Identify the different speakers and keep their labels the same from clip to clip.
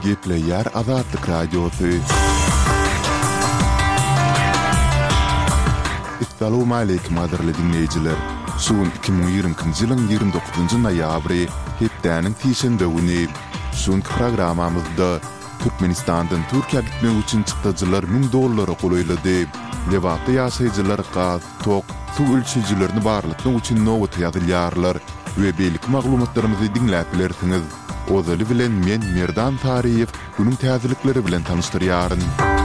Speaker 1: Gepleyer Azadlık Radyosu. Assalamu alaykum adirli dinleyiciler. Suun 2020 yılın 29 noyabry hepdäniň tiýşende güni. Suun programamyzda Türkmenistandan Türkiýe gitmek üçin çykdyjylar $1000 golaýlady. Lewatda ýaşaýjylar gaz, tok, su ölçüjilerini barlygyny üçin nowat ýazylýarlar we beýlik maglumatlarymyzy dinläp bilersiňiz. Ozaly bilen men Merdan Tariýew günüň täzelikleri bilen tanıştyrýaryn.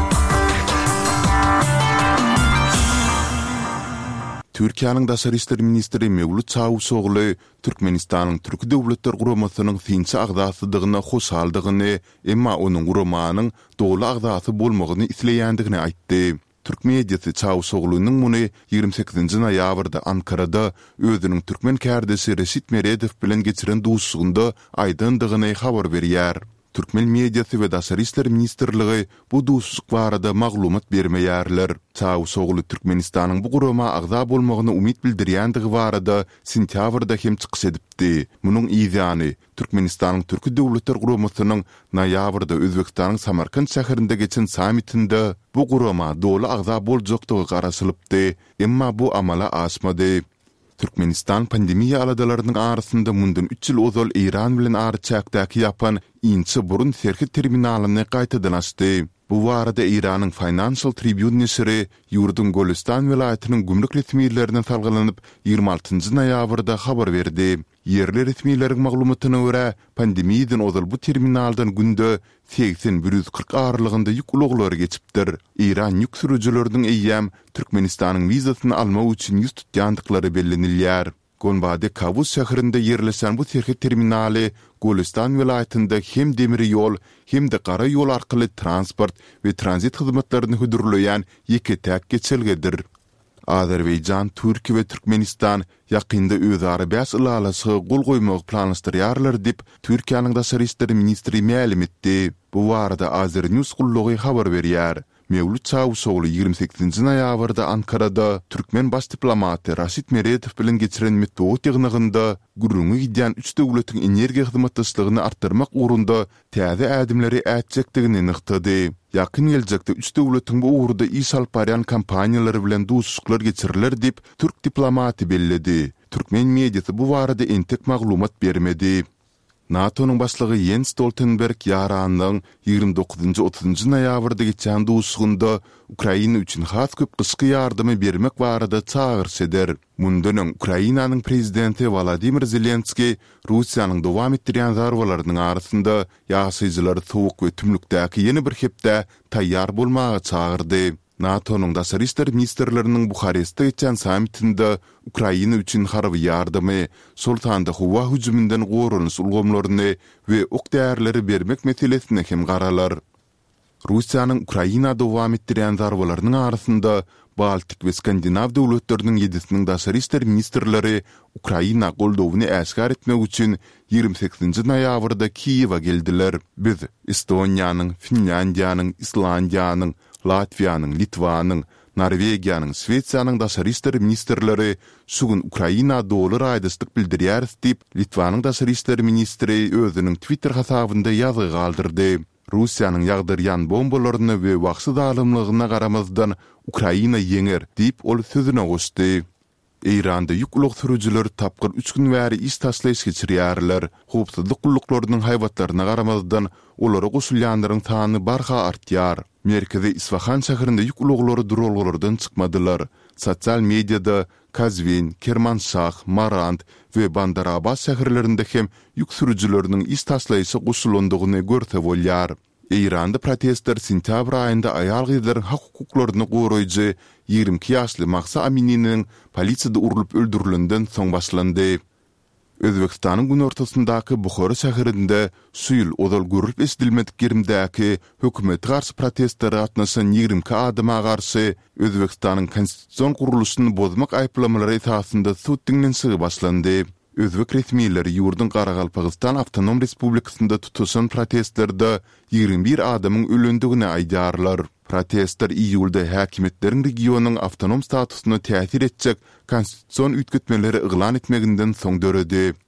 Speaker 1: Türkiýanyň Daşary işler ministri Mevlut Çavuşogly Türkmenistanyň Türk döwletler guramasynyň finçi agdasydygyna hoşaldygyny, emma onuň guramanyň dogly agdasy bolmagyny isleýändigini aýtdy. Türk mediýasy Çavuşoglynyň muny 28 noýabrda Ankarada özüniň türkmen kärdesi Reşit Meredow bilen geçiren duşugynda aýdyndygyny habar berýär. Türkmen mediýasy we Daşary işler ministrligi bu duşuk barada maglumat bermeýärler. Çavuşogly Türkmenistanyň bu gurama agda bolmagyny umid bildirýändigi barada sentýabrda hem çykyş edipdi. Munyň ýa-ni Türkmenistanyň Türk döwletler guramasynyň noýabrda Özbekistanyň Samarkand şäherinde geçen sammitinde bu gurama dogly agda boljakdygy garaşylypdy, emma bu amala aşmady. Türkmenistan pandemiýa aladalarynyň arasynda mundan 3 ýyl ozal Iran bilen arçakdaky ýapan inçi burun serki terminalyny gaýtadan açdy. Bu barada Iranyň Financial Tribune nesiri ýurdun Golistan welaýatynyň gümrük resmiýetlerinden salgylanyp 26 noýabrda habar berdi. Yerli resmiýetleriň maglumatyna görä, pandemiýadan ozal bu terminaldan günde 80-140 ağırlığında yük ulugları geçipdir. İran yük sürücülerinin eyyam Türkmenistan'ın vizasını alma için yüz tutýandykları bellenilýär. Gonbade Kavuz şäherinde yerleşen bu serki terminali Golistan welaýatynda hem demiri yol hem de gara yol arkaly transport we transit hyzmatlaryny hödürleýän ýeki täk geçelgedir. Azerbaýjan, Türkiýe we Türkmenistan ýakynda özara bäs ýylalasy gol goýmak planlaşdyrýarlar dip Türkiýanyň Daşary işler ministri ma'lum etdi. Bu barada Azernews gullugy habar berýär. Mevlut Çavuşogly 28 noýabrda Ankarada Türkmen baş diplomaty Reşit Meredow bilen geçiren metod ýygnygynda gurrungy gidýän 3 döwletiň energiýa hyzmatdaşlygyny artdyrmak ugrunda täze ädimleri ätjekdigini nyktady. Yakın gelecekde 3 döwletiň bu ugrunda iş alyp barýan kampaniýalary bilen duşuklar geçiriler dip Türk diplomati belledi. Türkmen mediýasy bu barada entek maglumat bermedi. NATO'nun başlygy Jens Stoltenberg ýaranyň 29-30 noýabrda geçen duşugynda Ukraina üçin has köp gysky ýardamy bermek barada çağırş eder. Mundan Ukrainanyň prezidenti Volodymyr Zelenski Russiýanyň dowam etdirýän zarwalarynyň arasynda ýaşaýjylary sowuk we tümlükdäki ýeni bir hepde taýýar bolmagy çağırdy. NATO'nun Daşary işler ministrleriniň Buharestde geçen sammitinde Ukraina üçin harby ýardamy, Sultanda howa hüjümünden gorunys ulgamlaryny we ok därleri bermek meselesine hem garalar. Russiýanyň Ukraina dowam etdirýän zarwalarynyň arasynda Baltik we Skandinaw döwletleriniň 7-siniň Daşary işler ministrleri Ukraina goldowyny äşgar etmek üçin 28 noýabrda Kiýewa geldiler. Biz Estoniýanyň, Finlandiýanyň, Islandiýanyň, Latviýanyň, Litvanyň, Norwegiýanyň, Şwetsiýanyň Daşary işler ministrleri şugün Ukraina dogly raýdyslyk bildirýär diýip Litvanyň Daşary işler ministri özüniň Twitter hasabynda ýazy galdyrdy. Russiýanyň ýagdyrýan bombalaryny we wagty dalymlygyna garamazdan Ukraina ýeňer diýip ol sözüne goşdy. Iranda ýük ulug sürüjüler tapgyr 3 gün bäri iş taşlaýyş geçirýärler. Howpsuzlyk gulluklarynın haýwatlaryna garamazdan olara goşulýanlaryň sany barha artýar. Merkezi Isfahan şäherinde ýük uluglary durolgarlardan çykmadylar. Sosial mediada Kazvin, Kermanşah, Marand we Bandarabad şäherlerinde hem ýük sürüjüleriniň iş taşlaýyşy goşulandygyny görse bolýar. İranda protestler sentyabr aýynda aýal gyzlaryň hak hukuklaryny goraýjy 22 ýaşly Mahsa Amininiň polisiýada urulyp öldürilenden soň başlandy. Özbekistanyň gün ortasyndaky Bukhara şäherinde şu ýyl ozal görüp esdilmedik ýerimdäki hökümete garşy protestler gatnaşan 20 adama garşy Özbekistanyň konstitusiýon guruluşyny bozmak aýplamalary esasynda sud dinlenşigi başlandy. Özbek resmiýetleri ýurdun Garagalpagistan Awtonom Respublikasynda tutuşan protestlerde 21 adamyň ölendigini aýdýarlar. Protestler iýulda häkimetleriň regionyň awtonom statusyny täsir etjek konstitusiýon ütgütmeleri yglan etmeginden soň döredi.